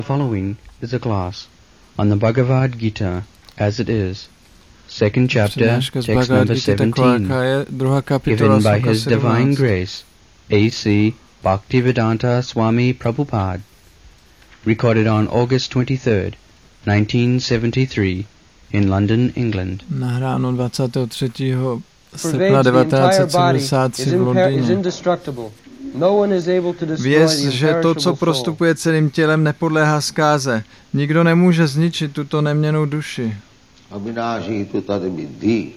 The following is a class on the Bhagavad Gita as it is, second chapter, text number 17, given by His Divine Grace, A.C. Bhaktivedanta Swami Prabhupada, recorded on August 23rd, 1973, in London, England. Nahráno 23. srpna 1973 v Londýně. Věz, že to, co prostupuje celým tělem, nepodléhá zkáze. Nikdo nemůže zničit tuto neměnnou duši. Avinashi tu tad viddhi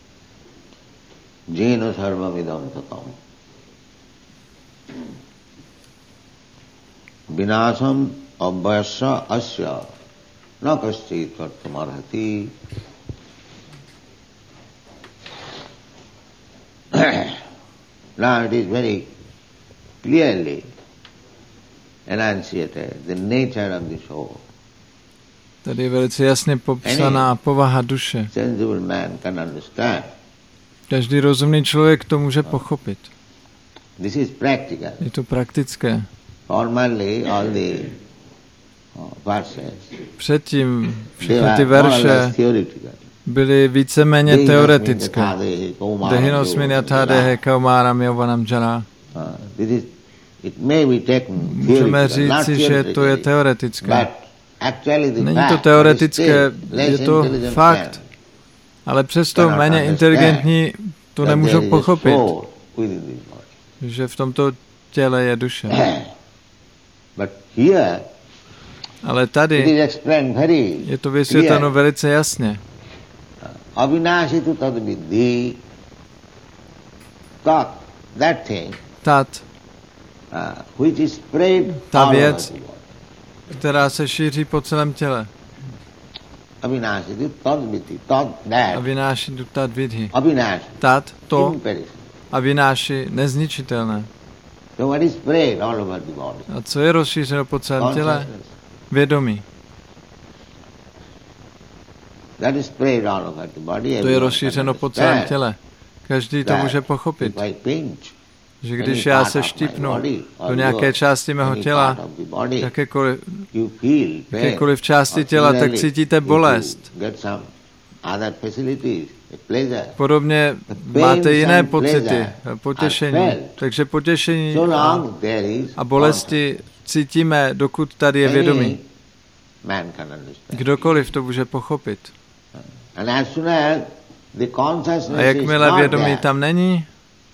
jena sarvamidam tatam. Vinasam abhyasa asya na kaschit kartumarhati. Now it is very clearly enunciated the nature of the soul. Tady je velice jasně popsaná povaha duše. Každý rozumný člověk to může pochopit. Je to praktické. Předtím všechny ty verše byly víceméně teoretické. Dehinosmin yathadehe kaumaram yauvanam jara. Můžeme říci, že to je teoretické. Není to teoretické, je to fakt. Ale přesto méně inteligentní to nemůžou pochopit, že v tomto těle je duše. Ale tady je to vysvětleno velice jasně. Ta věc, která se šíří po celém těle. Avináši tad vidhi. Tat, to, avináši, nezničitelné. A co je rozšířeno po celém těle? Vědomí. To je rozšířeno po celém těle. Každý to může pochopit. Že když já se štípnu do nějaké části mého těla, jakékoliv části těla, tak cítíte bolest. Podobně máte jiné pocity, potěšení. Takže potěšení a bolesti cítíme, dokud tady je vědomí. Kdokoliv to může pochopit. A jakmile vědomí tam není,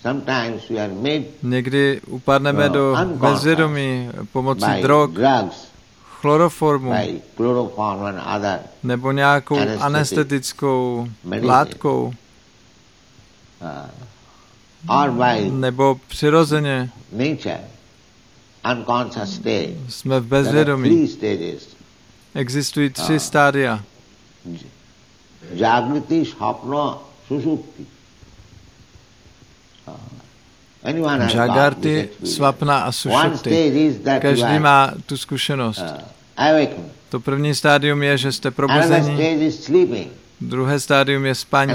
někdy upadneme do bezvědomí pomocí drog, chloroformu nebo nějakou anestetickou látkou nebo přirozeně jsme v bezvědomí. Existují 3 stádia. Jagriti, Svapna, Susupti. Jagarty, Svapna a Sušupti. Každý má tu zkušenost. To první stádium je, že jste probuzení. Druhé stádium je spaní.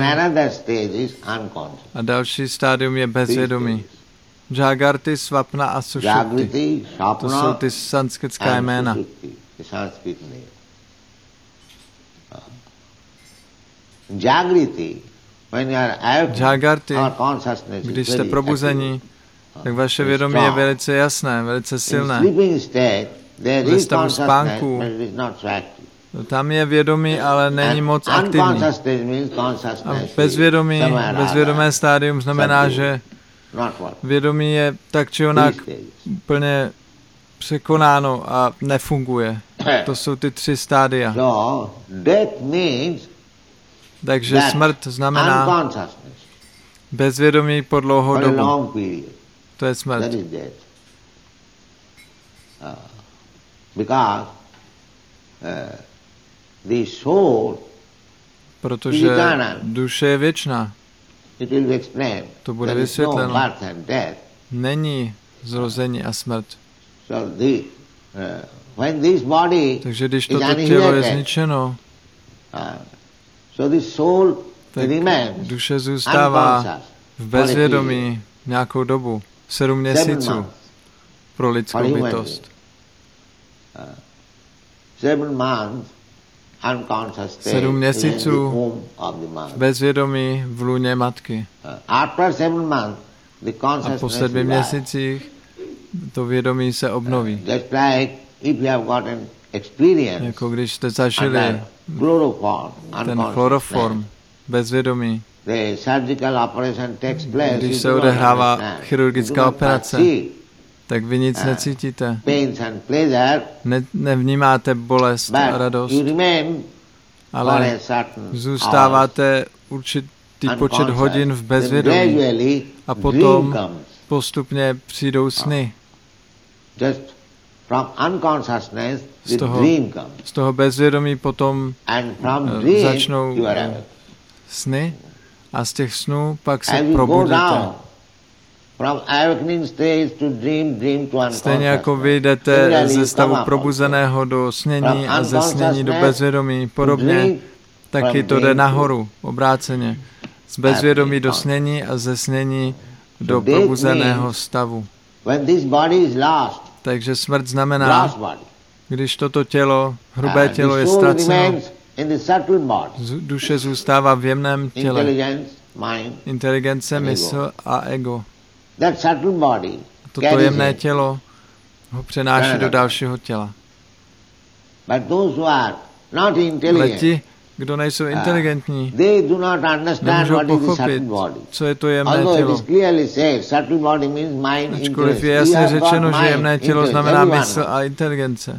A další stádium je bezvědomí. Jagarty, Svapna a Sušupti. To jsou ty sanskritská jména. Jagarty, když jste probuzení, tak vaše vědomí je velice jasné, velice silné. Ve stavu spánku tam je vědomí, ale není moc aktivní. A bezvědomé stádium znamená, že vědomí je tak či onak úplně překonáno a nefunguje. To jsou ty 3 stádia. Takže smrt znamená bezvědomí po dlouhou dobu. To je smrt. Protože duše je věčná. To bude vysvětleno. Není zrození a smrt. Takže když toto tělo je zničeno, tak duše zůstává v bezvědomí nějakou dobu, 7 měsíců pro lidskou bytost. 7 měsíců bezvědomí v lůně matky. A po 7 měsících to vědomí se obnoví. Jako když jste zažili ten chloroform bezvědomí, když se odehrává chirurgická operace, tak vy nic necítíte. Nevnímáte bolest a radost, ale zůstáváte určitý počet hodin v bezvědomí a potom postupně přijdou sny. Z toho bezvědomí potom začnou sny a z těch snů pak se probudíte. Stejně jako vy jdete ze stavu probuzeného do snění a ze snění do bezvědomí, podobně taky to jde nahoru, obráceně. Z bezvědomí do snění a ze snění do probuzeného stavu. Takže smrt znamená, když toto tělo, hrubé tělo je ztraceno, duše zůstává v jemném těle. Inteligence, mysl a ego. Toto jemné tělo ho přenáší do dalšího těla. Ale ti, kdo nejsou inteligentní, nemůžou pochopit, co je to jemné tělo. Ačkoliv je jasně řečeno, že jemné tělo znamená mysl a inteligence.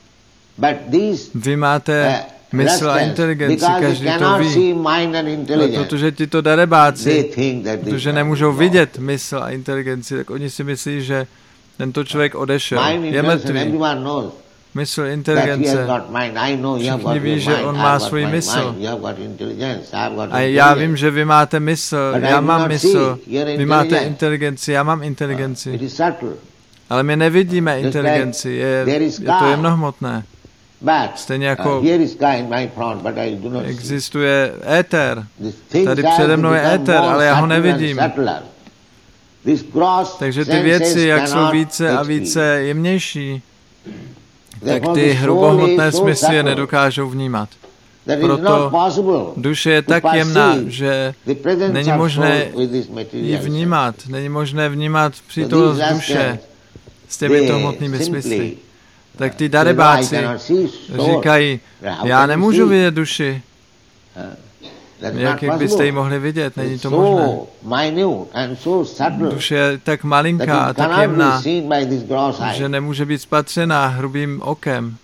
Vy máte mysl a inteligenci, každý to ví. Protože tito darebáci, protože nemůžou vidět mysl a inteligenci, tak oni si myslí, že tento člověk odešel, je mrtvý. Mysl, inteligence, všichni ví, že on má svůj mysl. A já vím, že vy máte mysl, já mám mysl, vy máte inteligenci, já mám inteligenci. Ale my nevidíme inteligenci, je to jemnohmotné. Stejně jako existuje éter. Tady přede mnou je éter, ale já ho nevidím. Takže ty věci, jak jsou více a více jemnější, tak ty hrubohmotné smysly je nedokážou vnímat. Proto duše je tak jemná, že není možné ji vnímat. Není možné vnímat přítomnost duše s těmito hmotnými smysly. Tak ty darebáci říkají, já nemůžu vidět duši. Jak byste ji mohli vidět, není to možné. Duše je tak malinká a tak jemná, že nemůže být spatřená hrubým okem.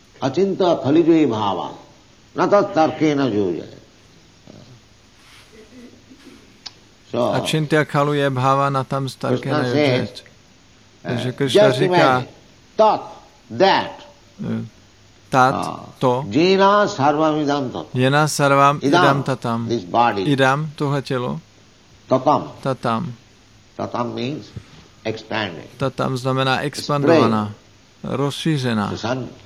Achintya khalu je bhava natam starkena yojit. Takže Krishna říká, to, jena sarvam idam tatam. Idam, tohle tělo. Tatam. Tatam znamená expandovaná, rozšířená.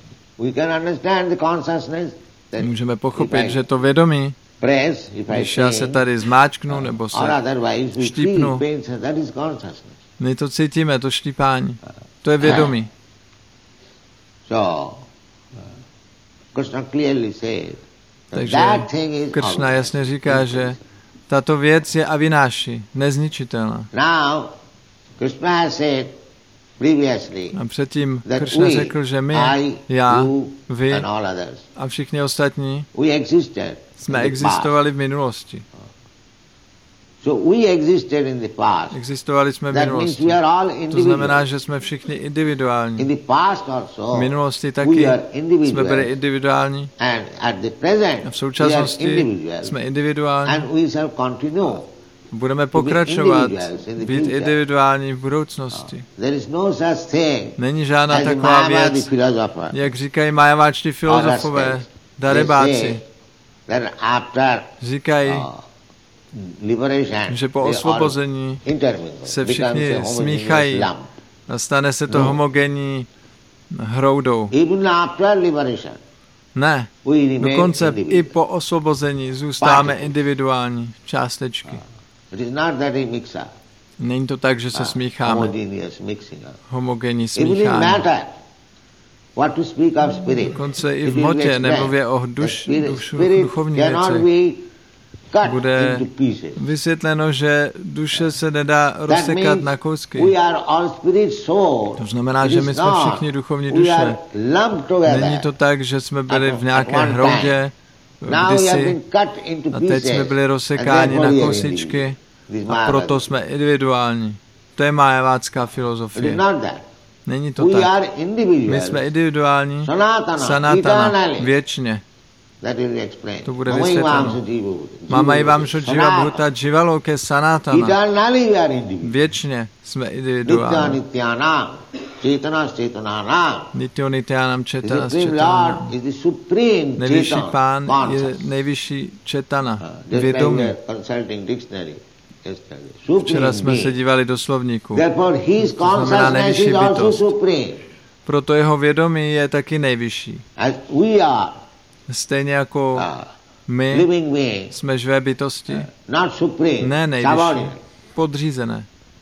Můžeme pochopit, že to vědomí, když já se tady zmáčknu nebo se štípnu, my to cítíme, to štípání. To je vědomí. Takže Krishna jasně říká, že tato věc je avináši, nezničitelná. A předtím Krishna řekl, že my, já, vy a všichni ostatní jsme existovali v minulosti. Existovali jsme v minulosti. To znamená, že jsme všichni individuální. V minulosti taky jsme byli individuální. A v současnosti jsme individuální. Budeme pokračovat být individuální v budoucnosti. Není žádná taková věc, jak říkají majaváčtí filozofové, darebáci. Říkají, že po osvobození se všichni smíchají a stane se to homogenní hroudou. Ne, dokonce i po osvobození zůstáváme individuální částečky. Není to tak, že se smícháme. Homogenní smíchání. Dokonce i v hmotě, nemluvě o duchovní věci, bude vysvětleno, že duše se nedá rozsekat na kousky. To znamená, že my jsme všichni duchovní duše. Není to tak, že jsme byli v nějaké hroudě kdysi a teď jsme byli rozsekáni na kousničky a proto jsme individuální. To je majavácká filozofie. Není to tak. My jsme individuální, sanatana, věčně. To bude vysvětleno. Mama Ivamšo Jiva Bhuta Jivaloke Sanatana. Věčně jsme individuální. Nityo Nityanam Četana Četana. Nejvyšší pán je nejvyšší Četana, vědomí. Včera jsme se dívali do slovníku. To znamená nejvyšší bytost. Proto jeho vědomí je taky nejvyšší. Stejně jako my jsme živé bytosti. Ne nejvyšší. Podřízené.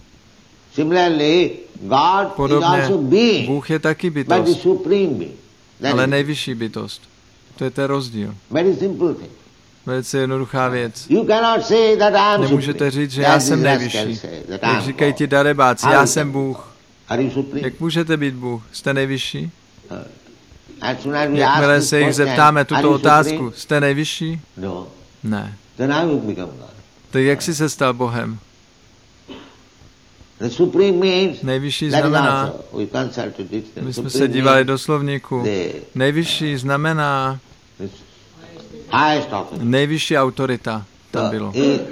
Podobně Bůh je taky bytost. Ale nejvyšší bytost. To je ten rozdíl. Velice jednoduchá věc. Nemůžete říct, že já jsem nejvyšší. Jak říkají ti darebáci, já jsem Bůh. Jak můžete být Bůh? Jste nejvyšší? Jakmile se jich zeptáme tuto otázku, jste nejvyšší? Ne. Tak jak jsi se stal Bohem? Nejvyšší znamená, my jsme se dívali do slovníku, nejvyšší znamená nejvyšší autorita. Tam bylo.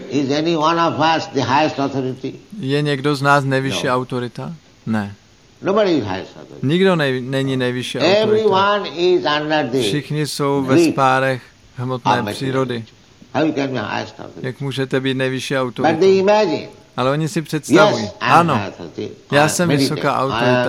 Je někdo z nás nejvyšší autorita? Ne. Nikdo není nejvyšší autorita. Všichni jsou ve spárech hmotné přírody. Jak můžete být nejvyšší autorita? Ale oni si představují. Ano, já jsem vysoká autorita,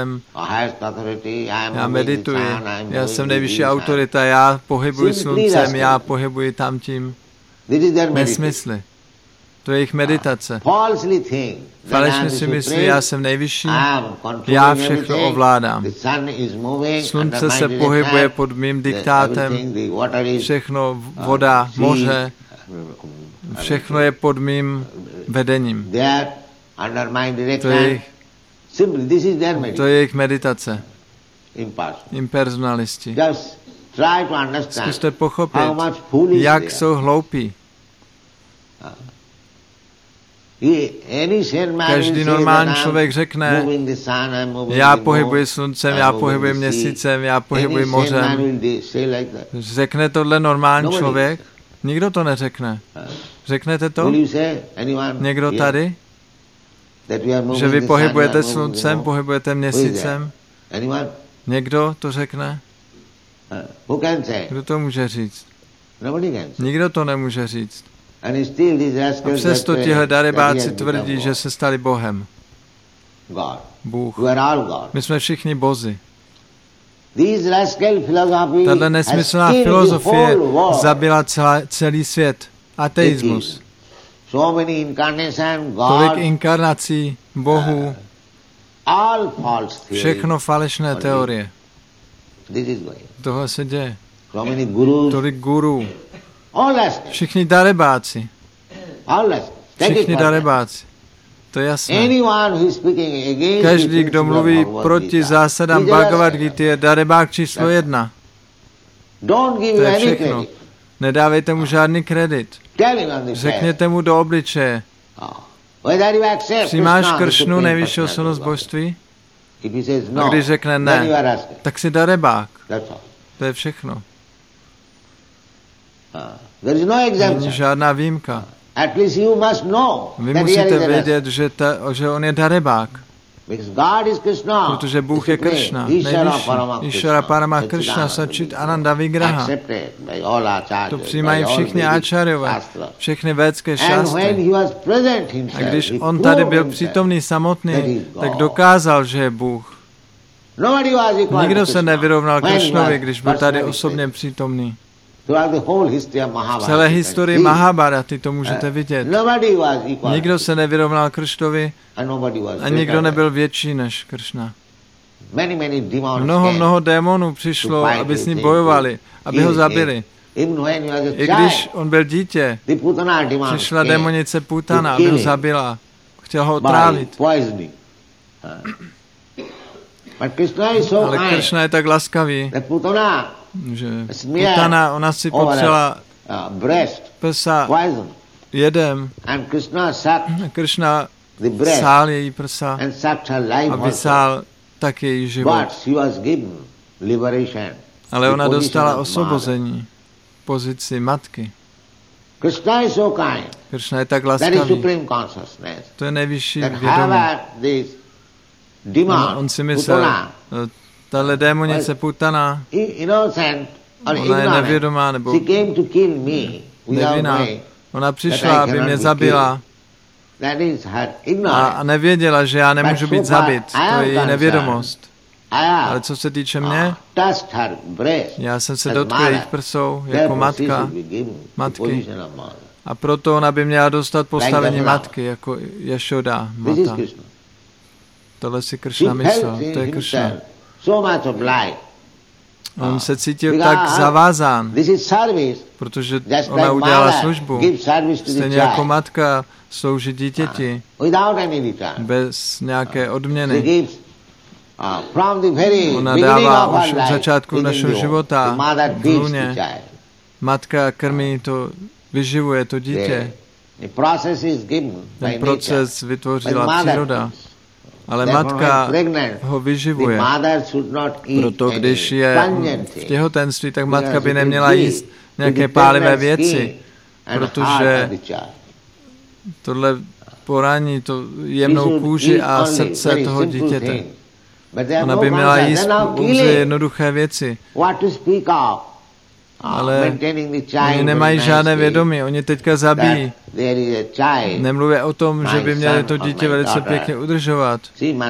já medituji, já jsem nejvyšší autorita, já pohybuji sluncem, já pohybuji tamtím. Nesmysly. To je jejich meditace. Falešně si myslí, já jsem nejvyšší, já všechno ovládám. Slunce se pohybuje pod mým diktátem, všechno, voda, moře, všechno je pod mým vedením. To je jejich meditace. Impersonalisti. Zkuste pochopit, jak jsou hloupí. Každý normální člověk řekne, já pohybuji sluncem, já pohybuji měsícem, já pohybuji mořem. Řekne tohle normální člověk? Nikdo to neřekne. Řeknete to? Někdo tady? Že vy pohybujete sluncem, pohybujete měsícem? Někdo to řekne? Kdo to může říct? Nikdo to nemůže říct. A přesto tihle darebáci tvrdí, že se stali Bohem. Bůh. My jsme všichni bozi. Tato nesmyslná filozofie zabila celý svět. Ateismus. Tolik inkarnací Bohů. Všechno falešné teorie. Tohle se děje. Tolik gurů. Všichni darebáci. Všichni darebáci. To je jasné. Každý, kdo mluví proti zásadám Bhagavad Gita, je darebák číslo 1. To je všechno. Nedávejte mu žádný kredit. Řekněte mu do obličeje. Přijímáš Kršnu, nejvyšší osobnost božství? A když řekne ne, tak si darebák. To je všechno. Není žádná výjimka. Vy musíte vědět, že on je darebák. Protože Bůh je Kršna, nejvyšší. Išvara Parama Kršna Sačit Ananda Vigraha. To přijímají všichni áčaryové, všechny védské šástry. A když on tady byl přítomný samotný, tak dokázal, že je Bůh. Nikdo se nevyrovnal Kršnovi, když byl tady osobně přítomný. V celé historii Mahabharaty to můžete vidět. Nikdo se nevyrovnal Kršnovi a nikdo nebyl větší než Kršna. Mnoho démonů přišlo, aby s ním bojovali, aby ho zabili. I když on byl dítě, přišla démonice Putana, aby ho zabila. Chtěl ho otrávit. Ale Kršna je tak laskavý, že Putana, ona si popřela prsa jedem. Kršna sál její prsa a vysál tak její život. Ale ona dostala osvobození, pozici matky. Kršna je tak laskavý. To je nejvyšší vědomí. On si myslel, tahle démonice Putana, ona je nevědomá nebo nevinná. Ona přišla, aby mě zabila a nevěděla, že já nemůžu být zabit. To je její nevědomost. Ale co se týče mě, já jsem se dotkl jejich prsou jako matky. A proto ona by měla dostat postavení matky, jako Jašoda, Mata. Tohle si Kršna myslel, to je Kršna. On se cítil tak zavázán, protože ona udělala službu. Stejně jako matka slouží dítěti bez nějaké odměny. Ona dává už od začátku našeho života v lůně. Matka krmí to, vyživuje to dítě. Ten proces vytvořila příroda. Ale matka ho vyživuje. Proto když je v těhotenství, tak matka by neměla jíst nějaké pálivé věci, protože tohle porání to jemnou kůži a srdce toho dítěte. Ona by měla jíst pouze jednoduché věci. Ale oni nemají žádné vědomí, oni teďka zabíjí. Nemluví o tom, že by měli to dítě velice pěkně udržovat.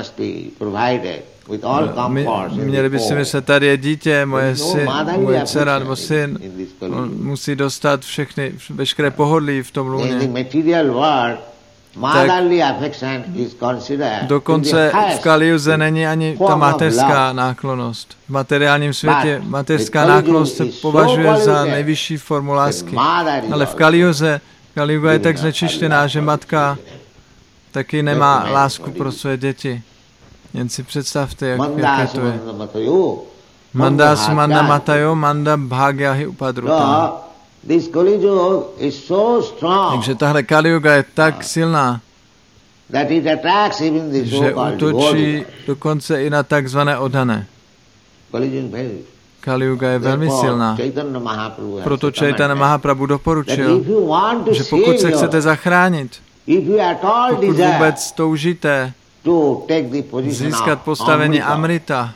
Měli by si myslet, tady je dítě, moje dcera nebo syn. On musí dostat veškeré pohodlí v tom lůně. Tak dokonce v Kaliuze není ani ta mateřská náklonnost. V materiálním světě mateřská náklonnost se považuje za nejvyšší formu lásky. Ale v Kaliuga je tak znečištěná, že matka taky nemá lásku pro své děti. Jen si představte, jaké to je. Manda sumanda matayo, manda bhagyahi upadruta. Takže tahle Kaliuga je tak silná, že útočí dokonce i na takzvané oddané. Kaliuga je velmi silná. Proto Chaitanya Mahaprabhu doporučil, že pokud se chcete zachránit, pokud vůbec toužíte získat postavení Amrita,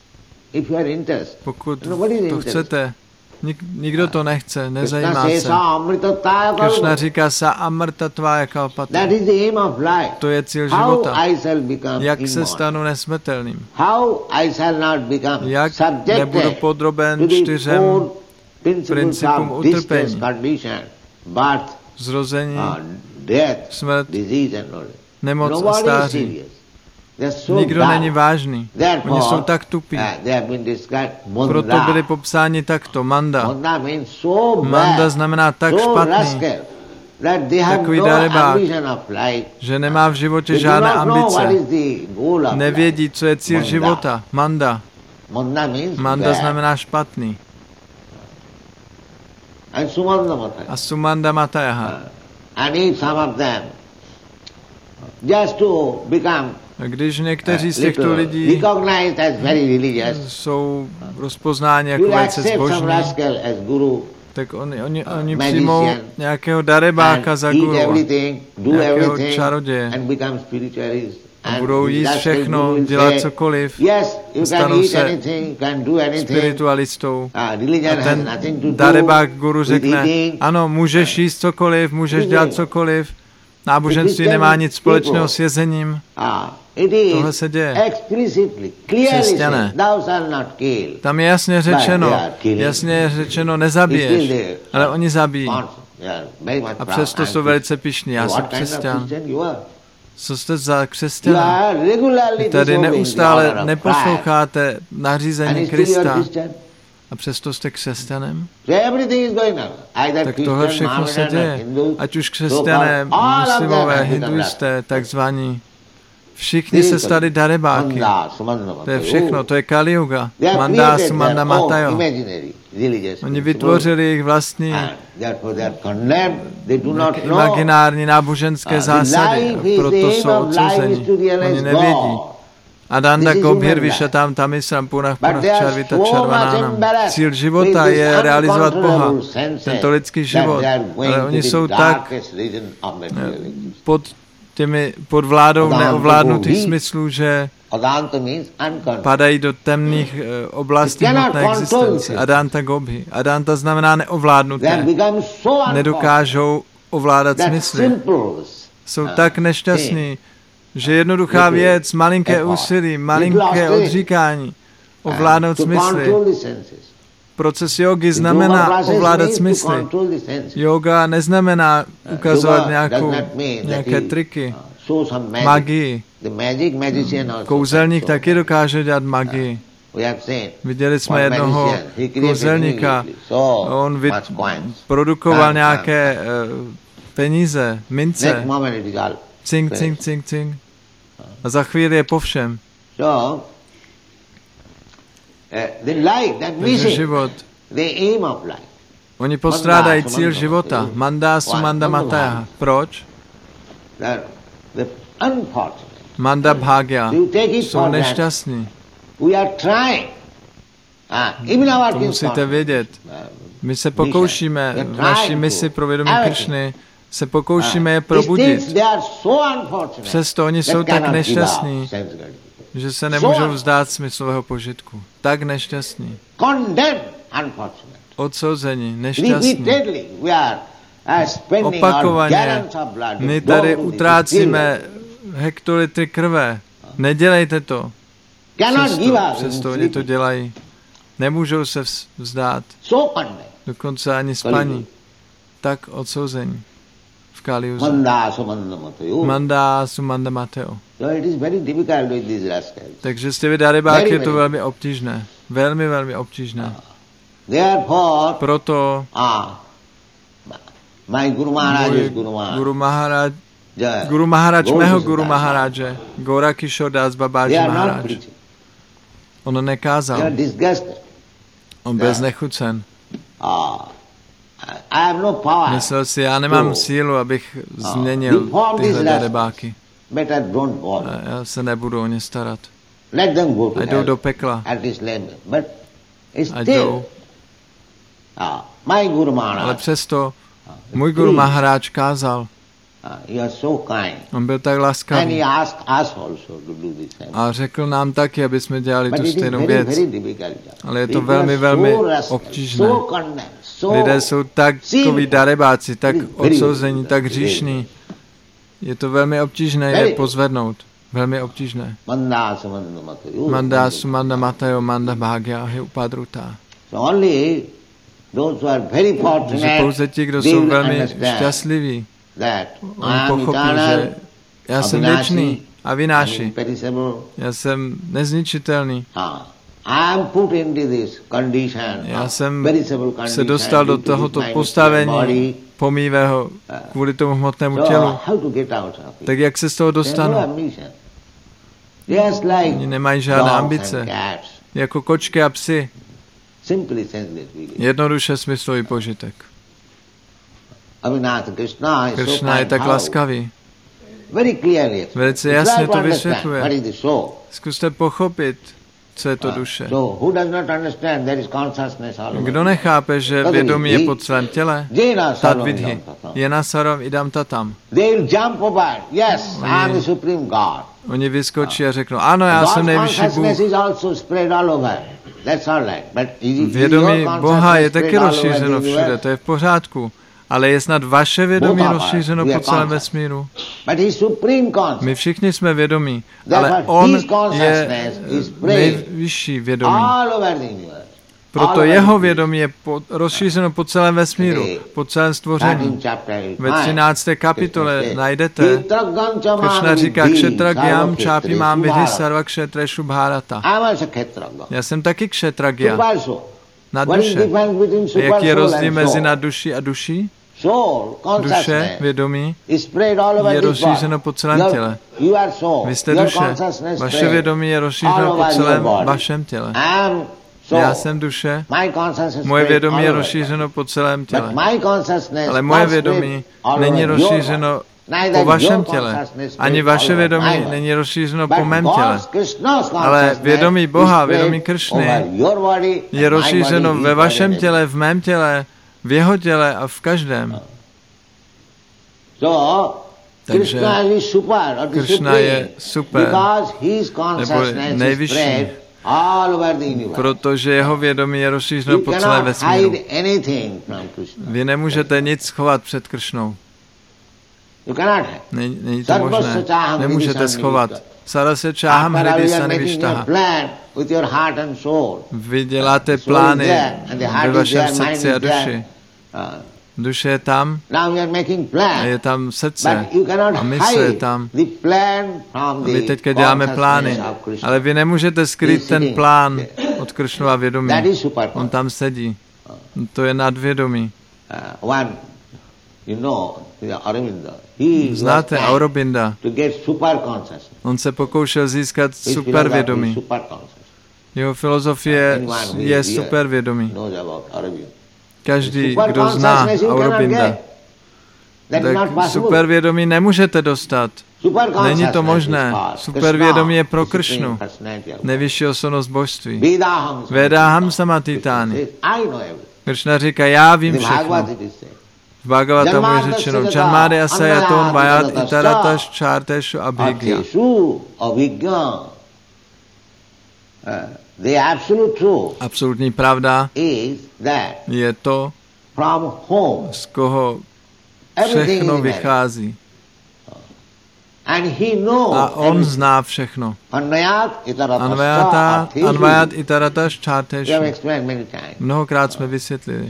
pokud to chcete, nikdo to nechce, nezajímá se. Kršna říká sa amrtatvaya kalpata. To je cíl života. Jak se stanu nesmrtelným? Jak nebudu podroben 4 principům utrpení? Zrození, smrt, nemoc a stáří. Nikdo není vážný. Oni jsou tak tupí. Proto byli popsáni takto. Manda. Manda znamená tak špatný. Takový darebák, že nemá v životě žádné ambice. Nevědí, co je cíl života. Manda. Manda znamená špatný. A Sumanda Matayaha. Když někteří z těchto lidí jsou rozpoznáni jako velice zbožní, tak oni přijmou nějakého darebáka za guru, nějakého čaroděje a budou jíst všechno, dělat cokoliv, stanou se spiritualistou. A ten darebák guru řekne, ano, můžeš jíst cokoliv, můžeš dělat cokoliv, náboženství nemá nic společného s jezením. Tohle se děje. Křesťané. Tam je jasně řečeno, nezabiješ, ale oni zabijí. A přesto jsou velice pyšní. Já jsem křesťan. Co jste za křesťana? Vy tady neustále neposloucháte nařízení Krista a přesto jste křesťanem? Tak tohle všechno se děje. Ať už křesťané, muslimové, hinduisté, takzvaní. Všichni se stali darebáky. To je všechno, to je Kali Yuga. Mandasu, Mandamatayo. Oni vytvořili jejich vlastní imaginární náboženské zásady, proto jsou odsouzeni. Oni nevědí. Adanda Gobhir Vishatam Tamisram Punah Punah Charvita Charvananam. Cíl života je realizovat Boha, tento lidský život. Ale oni jsou tak pod vládou neovládnutých smyslů, že padají do temných oblastí hmotné existence. Adanta Gobhi. Adanta znamená neovládnuté. Nedokážou ovládat smysly. Jsou tak nešťastní, že jednoduchá věc, malinké úsilí, malinké odříkání, ovládnout smysly. Proces jogy znamená ovládat smysly. Yoga neznamená ukazovat nějaké triky, magii. Kouzelník taky dokáže dělat magii. Viděli jsme jednoho kouzelníka, on produkoval nějaké peníze, mince. Cink, cink, cink, cink. A za chvíli je po všem. Takže život. Oni postrádají cíl života. Mandasu Mandamataya. Proč? Manda Bhagya. Jsou nešťastní. To musíte vědět. My se pokoušíme v naší misi pro vědomí Krišny se pokoušíme je probudit. Přesto oni jsou tak nešťastní, že se nemůžou vzdát smyslového požitku. Tak nešťastní. Odsouzení, nešťastní. Opakovaně my tady utrácíme hektolitry krve. Nedělejte to. Přesto oni to dělají. Nemůžou se vzdát. Dokonce ani spaní. Tak odsouzení. V Kali Yuze. Mandasu Mandamatayo. Takže s těmi darebáky je to velmi obtížné. Velmi, velmi obtížné. Proto Guru Maharaj, mého Guru Maharaje, Gora Kishore Das Babaji Maharaj. On nekázal. On byl znechucen. Myslel si, já nemám sílu, abych změnil tyhle darebáky. Já se nebudu o ně starat. A jdou do pekla. A jdou. Ale přesto můj Guru Maharaj kázal. On byl tak laskavý. A řekl nám taky, aby jsme dělali tu stejnou věc. Ale je to velmi, velmi obtížné. Lidé jsou takoví darebáci, tak odsouzení, tak hříšní. Je to velmi obtížné je pozvednout. Velmi obtížné. Mandasu Mandamatayo Manda Bhagya Hi Upadruta. Takže pouze ti, kdo jsou velmi šťastliví, oni pochopí, že já jsem věčný a vynáší. Já jsem nezničitelný. Já jsem se dostal do tohoto postavení pomývého kvůli tomu hmotnému tělu. Tak jak se z toho dostanu? Oni nemají žádné ambice. Jako kočky a psy. Jednoduše smyslový požitek. Krishna je tak laskavý. Velice jasně to vysvětluje. Zkuste pochopit, co je to duše. Kdo nechápe, že vědomí je pod svém těle? Tad vidhi. Jena saram idam tatam. Oni vyskočí a řeknou, ano, já jsem nejvyšší Bůh. Vědomí Boha je taky rozšířeno všude, to je v pořádku. Ale je snad vaše vědomí rozšířeno po celém vesmíru? My všichni jsme vědomí, ale on je nejvyšší vědomí. Proto jeho vědomí je rozšířeno po celém vesmíru, po celém stvoření. Ve 13. kapitole najdete, Krishna říká, Kshetragyam čápi mám vidhi sarva kshetreshu bharata. Já jsem taky kshetragya, na duše. A jaký je rozdíl mezi na duši a duší? Duše, vědomí, je rozšířeno po celém těle. Vy jste duše. Vaše vědomí je rozšířeno po celém vašem těle. Já jsem duše, moje vědomí je rozšířeno po celém těle. Ale moje vědomí není rozšířeno po vašem těle. Ani vaše vědomí není rozšířeno po mém těle. Ale vědomí Boha, vědomí Kršny je rozšířeno ve vašem těle, v mém těle, v jeho těle a v každém. Takže Kršna je super, nebo nejvyšší, protože jeho vědomí je rozšířeno po celém vesmíru. Vy nemůžete nic schovat před Kršnou. Není to možné. Nemůžete schovat. Sarasya čáham hridi sanivištaha. Vy děláte plány ve vašem srdci a duši. Duše je tam a je tam srdce a mysl je tam. My teďka děláme plány, ale vy nemůžete skrýt ten plán od Kršnova vědomí. On tam sedí. To je nadvědomí. Znáte Aurobinda? On se pokoušel získat supervědomí. Jeho filozofie je supervědomí. Každý, kdo zná Aurobinda, tak supervědomí nemůžete dostat. Není to možné. Supervědomí je pro Kršnu, nejvyšší osobnost božství. Vedaham samatitáni. Kršna říká, já vím všechno. V Bhagavatamu je řečeno, Janmade asayaton vayat itaratas čárteshu abhigya. Absolutní pravda je to, z koho všechno vychází. A on zná všechno. Anvayat itaratas čárteshu. Mnohokrát jsme vysvětlili.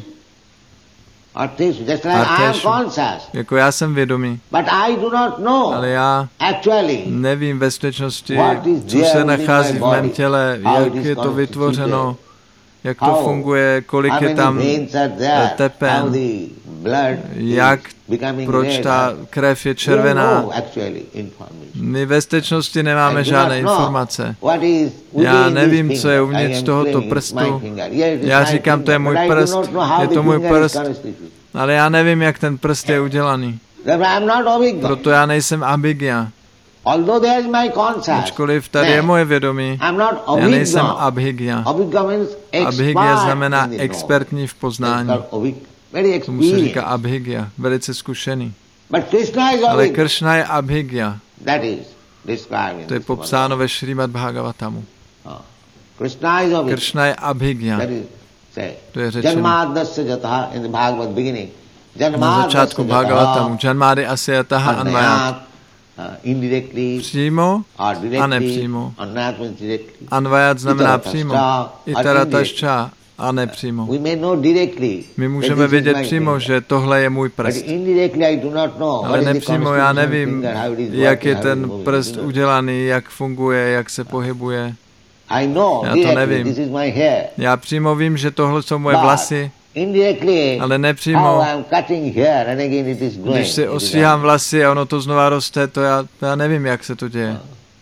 Jako já jsem vědomý, ale já nevím ve skutečnosti, co se nachází v mém těle, jak je to vytvořeno, jak to funguje, kolik je tam tepen, proč ta krev je červená. My ve skutečnosti nemáme žádné informace. Já nevím, co je uvnitř tohoto prstu. Já říkám, to je můj prst, je to můj prst, ale já nevím, jak ten prst je udělaný. Proto já nejsem abhigya. Ačkoliv tady je moje vědomí, já nejsem abhigya. Abhigya znamená expertní v poznání. Tomu se říká abhigya, velice zkušený. Ale Kršna je abhigya. To je popsáno ve Šrímad Bhagavatamu. Kršna je abhigya. To je řečeno. Na začátku Bhagavatamu. Janmade asayataha anvayat. Přímo a nepřímo. Anvayat znamená přímo. Itaratascha a nepřímo. My můžeme vědět přímo, že tohle je můj prst. Ale nepřímo já nevím, jak je ten prst udělaný, jak funguje, jak se pohybuje. Já to nevím. Já přímo vím, že tohle jsou moje vlasy, ale nepřímo, když si ostříhám vlasy a ono to znova roste, to já nevím, jak se to děje.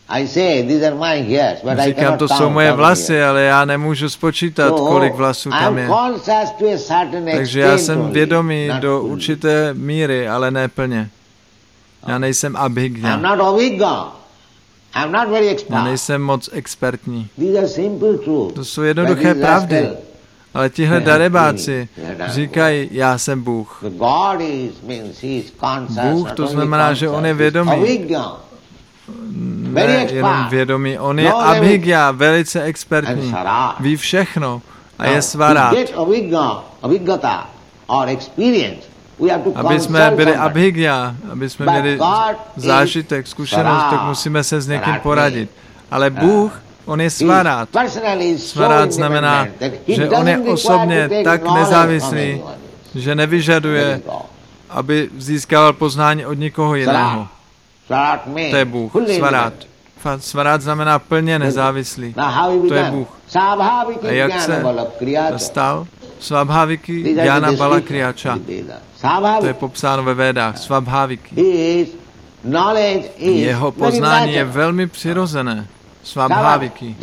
Říkám, to jsou moje vlasy, ale já nemůžu spočítat, kolik vlasů tam je. Takže já jsem vědomý do určité míry, ale ne plně. Já nejsem abhigya. Já nejsem moc expertní. To jsou jednoduché pravdy. Ale tihle darebáci říkají, já jsem Bůh. Bůh to znamená, že on je vědomý. Ne jenom vědomý, on je abhigya, velice expertní. Ví všechno a je svarát. Aby jsme byli abhigya, aby jsme měli zážitek, zkušenost, tak musíme se s někým poradit. Ale Bůh On je svarát. Svarát znamená, že on je osobně tak nezávislý, že nevyžaduje, aby získával poznání od nikoho jiného. To je Bůh, svarát. Svarát znamená plně nezávislý. To je Bůh. A jak se stal? Svabhaviki Jnana Bala Kriyača. To je popsáno ve Védách. Svabhaviki. Jeho poznání je velmi přirozené. Svabhaviki.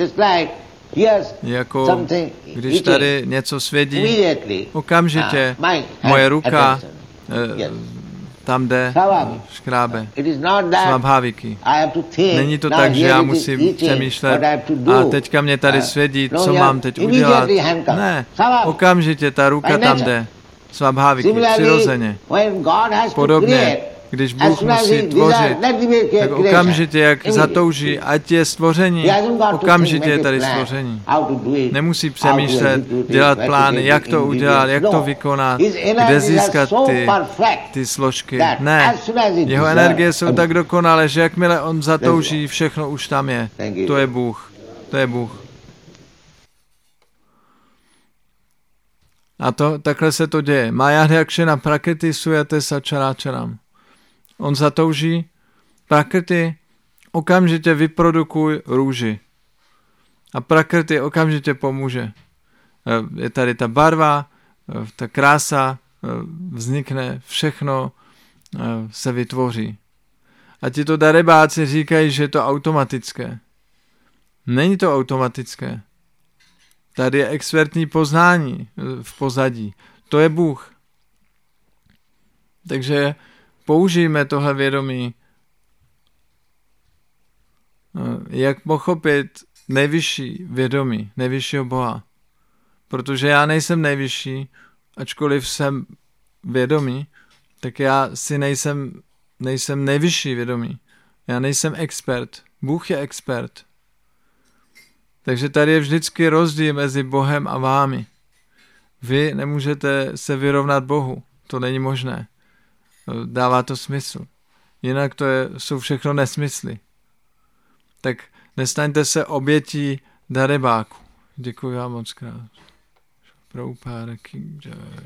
Jako když tady něco svědí, okamžitě moje ruka tam jde, škrábe. Svabhaviky. Není to tak, že já musím přemýšlet a teďka mě tady svědí, co mám teď udělat. Ne, okamžitě ta ruka tam jde. Svabhaviky, přirozeně. Podobně, když Bůh musí tvořit, tak okamžitě, jak zatouží, ať je stvoření, okamžitě je tady stvoření. Nemusí přemýšlet, dělat plány, jak to udělat, jak to vykonat, kde získat ty složky. Ne, jeho energie jsou tak dokonalé, že jakmile on zatouží, všechno už tam je. To je Bůh. To je Bůh. A takhle se to děje. Mayadhyakshena prakriti sujate sačaráčaram. On zatouží, prakriti, okamžitě vyprodukuj růži. A prakriti okamžitě pomůže. Je tady ta barva, ta krása, vznikne, všechno se vytvoří. A tito darebáci říkají, že je to automatické. Není to automatické. Tady je expertní poznání v pozadí. To je Bůh. Takže použijme tohle vědomí, jak pochopit nejvyšší vědomí, nejvyššího Boha. Protože já nejsem nejvyšší, ačkoliv jsem vědomí, tak já si nejsem nejvyšší vědomí. Já nejsem expert. Bůh je expert. Takže tady je vždycky rozdíl mezi Bohem a vámi. Vy nemůžete se vyrovnat Bohu. To není možné. Dává to smysl. Jinak jsou všechno nesmysly. Tak nestaňte se obětí darebáku. Děkuji vám moc krát. Prabhupáda ki jai.